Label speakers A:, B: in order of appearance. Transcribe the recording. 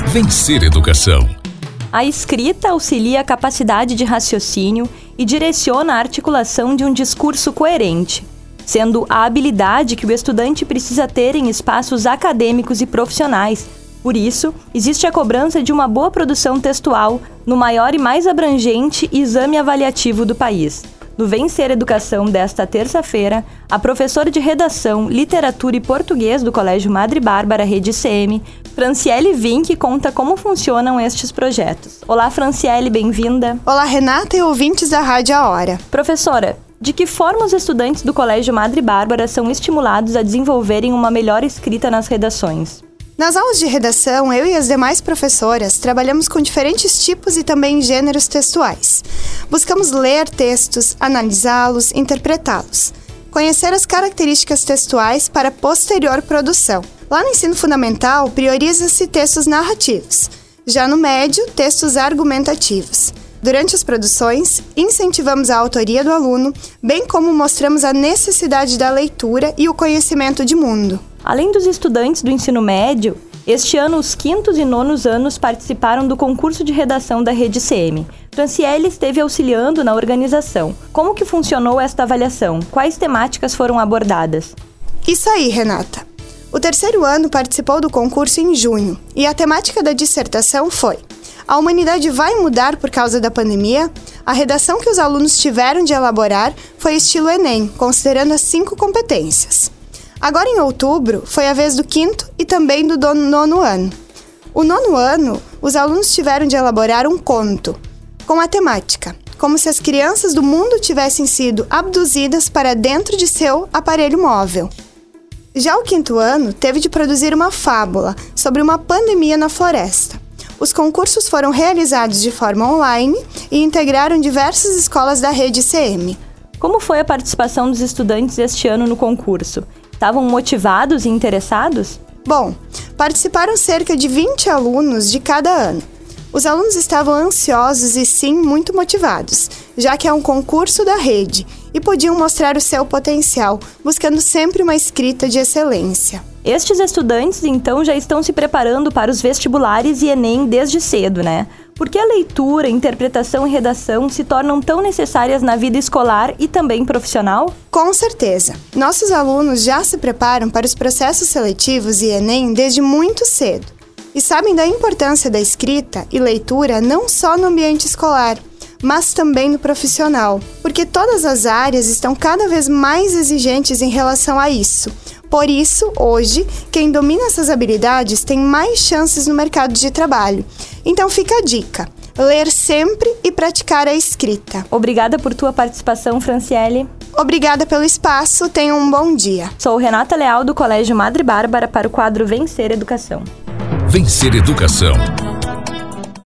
A: Vencer Educação.
B: A escrita auxilia a capacidade de raciocínio e direciona a articulação de um discurso coerente, sendo a habilidade que o estudante precisa ter em espaços acadêmicos e profissionais. Por isso, existe a cobrança de uma boa produção textual no maior e mais abrangente exame avaliativo do país. No Vencer Educação desta terça-feira, a professora de Redação, Literatura e Português do Colégio Madre Bárbara, Rede ICM, Franciele Vinck, conta como funcionam estes projetos. Olá, Franciele, bem-vinda.
C: Olá, Renata e ouvintes da Rádio A Hora.
B: Professora, de que forma os estudantes do Colégio Madre Bárbara são estimulados a desenvolverem uma melhor escrita nas redações?
C: Nas aulas de redação, eu e as demais professoras trabalhamos com diferentes tipos e também gêneros textuais. Buscamos ler textos, analisá-los, interpretá-los, conhecer as características textuais para posterior produção. Lá no ensino fundamental, prioriza-se textos narrativos. Já no médio, textos argumentativos. Durante as produções, incentivamos a autoria do aluno, bem como mostramos a necessidade da leitura e o conhecimento de mundo.
B: Além dos estudantes do ensino médio, este ano os 5º e 9º anos participaram do concurso de redação da Rede ICM. Franciele esteve auxiliando na organização. Como que funcionou esta avaliação? Quais temáticas foram abordadas?
C: Isso aí, Renata. O 3º ano participou do concurso em junho e a temática da dissertação foi: a humanidade vai mudar por causa da pandemia? A redação que os alunos tiveram de elaborar foi estilo Enem, considerando as 5 competências. Agora, em outubro, foi a vez do 5º e também do 9º ano. O 9º ano, os alunos tiveram de elaborar um conto, com a temática, como se as crianças do mundo tivessem sido abduzidas para dentro de seu aparelho móvel. Já o 5º ano, teve de produzir uma fábula sobre uma pandemia na floresta. Os concursos foram realizados de forma online e integraram diversas escolas da Rede ICM.
B: Como foi a participação dos estudantes este ano no concurso? Estavam motivados e interessados?
C: Bom, participaram cerca de 20 alunos de cada ano. Os alunos estavam ansiosos e sim muito motivados, já que é um concurso da rede e podiam mostrar o seu potencial, buscando sempre uma escrita de excelência.
B: Estes estudantes, então, já estão se preparando para os vestibulares e Enem desde cedo, né? Por que a leitura, interpretação e redação se tornam tão necessárias na vida escolar e também profissional?
C: Com certeza. Nossos alunos já se preparam para os processos seletivos e Enem desde muito cedo. E sabem da importância da escrita e leitura não só no ambiente escolar, mas também no profissional, porque todas as áreas estão cada vez mais exigentes em relação a isso. Por isso, hoje, quem domina essas habilidades tem mais chances no mercado de trabalho. Então fica a dica: ler sempre e praticar a escrita.
B: Obrigada por tua participação, Franciele.
C: Obrigada pelo espaço, tenha um bom dia.
B: Sou Renata Leal, do Colégio Madre Bárbara, para o quadro Vencer Educação.
A: Vencer Educação.